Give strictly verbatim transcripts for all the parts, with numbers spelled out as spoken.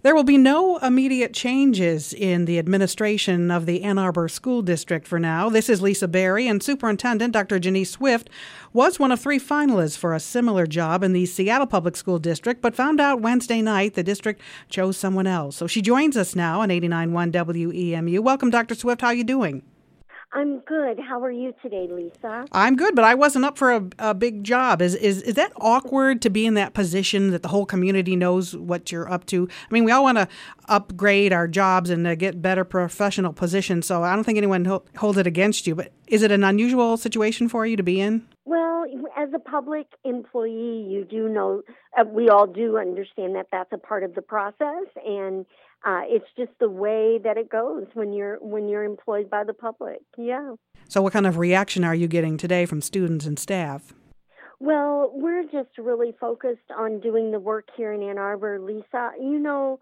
There will be no immediate changes in the administration of the Ann Arbor School District for now. This is Lisa Berry, and Superintendent Doctor Janice Swift was one of three finalists for a similar job in the Seattle Public School District, but found out Wednesday night the district chose someone else. So she joins us now on eighty-nine point one W E M U. Welcome, Doctor Swift. How are you doing? I'm good. How are you today, Lisa? I'm good, but I wasn't up for a, a big job. Is, is is that awkward to be in that position that the whole community knows what you're up to? I mean, we all want to upgrade our jobs and uh, get better professional positions, so I don't think anyone ho- holds it against you. But is it an unusual situation for you to be in? Well, as a public employee, you do know, uh, we all do understand that that's a part of the process, and uh, it's just the way that it goes when you're when you're employed by the public. Yeah. So what kind of reaction are you getting today from students and staff? Well, we're just really focused on doing the work here in Ann Arbor, Lisa. You know,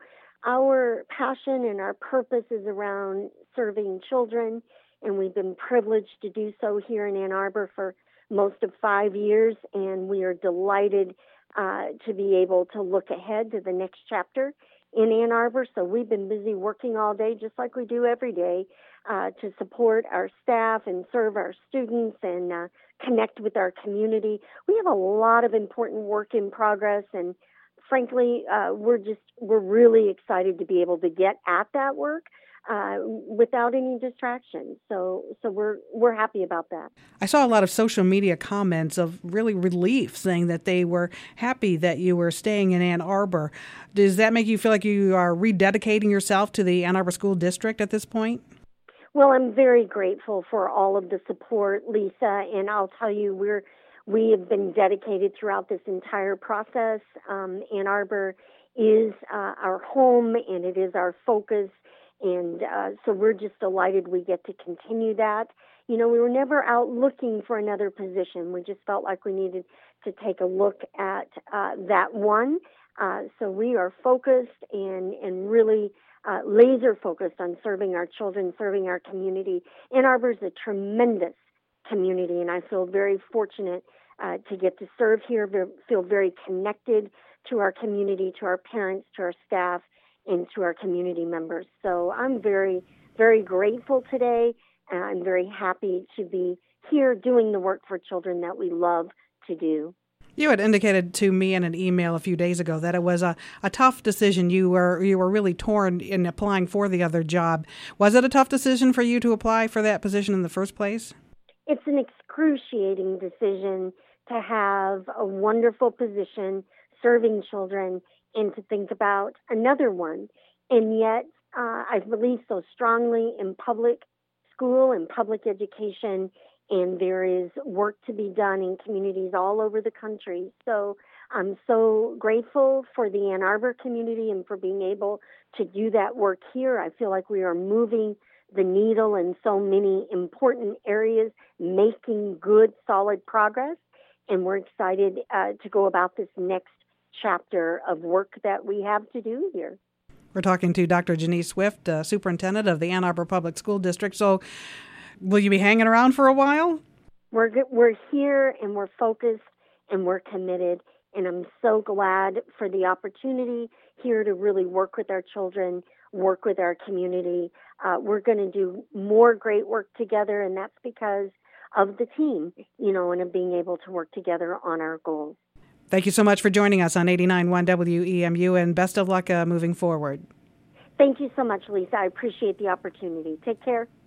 our passion and our purpose is around serving children, and we've been privileged to do so here in Ann Arbor for most of five years, and we are delighted uh, to be able to look ahead to the next chapter in Ann Arbor. So we've been busy working all day, just like we do every day, uh, to support our staff and serve our students and uh, connect with our community. We have a lot of important work in progress, and frankly, uh, we're just we're really excited to be able to get at that work Uh, without any distractions. So so we're we're happy about that. I saw a lot of social media comments of really relief saying that they were happy that you were staying in Ann Arbor. Does that make you feel like you are rededicating yourself to the Ann Arbor School District at this point? Well, I'm very grateful for all of the support, Lisa, and I'll tell you, we're we have been dedicated throughout this entire process. Um, Ann Arbor is uh, our home, and it is our focus. And uh, so we're just delighted we get to continue that. You know, we were never out looking for another position. We just felt like we needed to take a look at uh, that one. Uh, so we are focused and, and really uh, laser focused on serving our children, serving our community. Ann Arbor is a tremendous community, and I feel very fortunate uh, to get to serve here, feel very connected to our community, to our parents, to our staff, and to our community members. So I'm very, very grateful today, and I'm very happy to be here doing the work for children that we love to do. You had indicated to me in an email a few days ago that it was a, a tough decision. You were you were really torn in applying for the other job. Was it a tough decision for you to apply for that position in the first place? It's an excruciating decision to have a wonderful position serving children and to think about another one. And yet, uh, I believe so strongly in public school and public education, and there is work to be done in communities all over the country. So I'm so grateful for the Ann Arbor community and for being able to do that work here. I feel like we are moving the needle in so many important areas, making good, solid progress, and we're excited uh, to go about this next chapter of work that we have to do here. We're talking to Doctor Janice Swift, uh, Superintendent of the Ann Arbor Public School District. So will you be hanging around for a while? We're we're here, and we're focused, and we're committed, and I'm so glad for the opportunity here to really work with our children, work with our community. Uh, we're going to do more great work together, and that's because of the team, you know, and of being able to work together on our goals. Thank you so much for joining us on eighty-nine point one W E M U, and best of luck uh, moving forward. Thank you so much, Lisa. I appreciate the opportunity. Take care.